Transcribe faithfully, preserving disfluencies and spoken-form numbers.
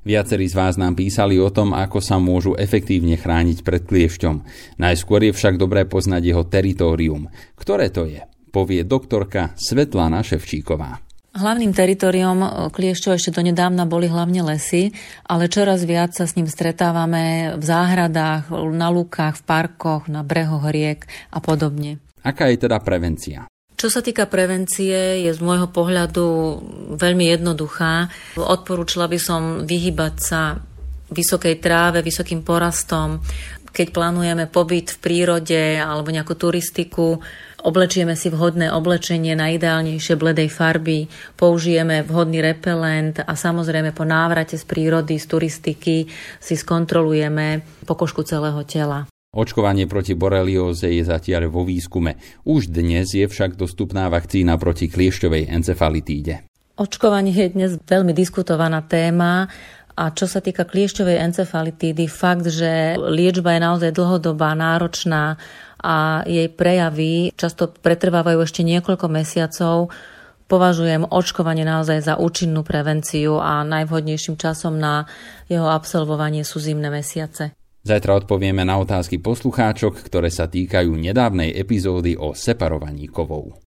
Viacerí z vás nám písali o tom, ako sa môžu efektívne chrániť pred kliešťom. Najskôr je však dobré poznať jeho teritórium. Ktoré to je? Povie doktorka Svetlana Ševčíková. Hlavným teritoriom kliešťov ešte donedávna boli hlavne lesy, ale čoraz viac sa s ním stretávame v záhradách, na lúkach, v parkoch, na brehoch riek a podobne. Aká je teda prevencia? Čo sa týka prevencie, je z môjho pohľadu veľmi jednoduchá. Odporúčila by som vyhýbať sa vysokej tráve, vysokým porastom. Keď plánujeme pobyt v prírode alebo nejakú turistiku, oblečieme si vhodné oblečenie na ideálnejšie bledej farby, použijeme vhodný repelent a samozrejme po návrate z prírody, z turistiky si skontrolujeme pokožku celého tela. Očkovanie proti borelióze je zatiaľ vo výskume. Už dnes je však dostupná vakcína proti kliešťovej encefalitíde. Očkovanie je dnes veľmi diskutovaná téma. A čo sa týka kliešťovej encefalitídy, fakt, že liečba je naozaj dlhodobá, náročná a jej prejavy často pretrvávajú ešte niekoľko mesiacov, považujem očkovanie naozaj za účinnú prevenciu a najvhodnejším časom na jeho absolvovanie sú zimné mesiace. Zajtra odpovieme na otázky poslucháčok, ktoré sa týkajú nedávnej epizódy o separovaní kovov.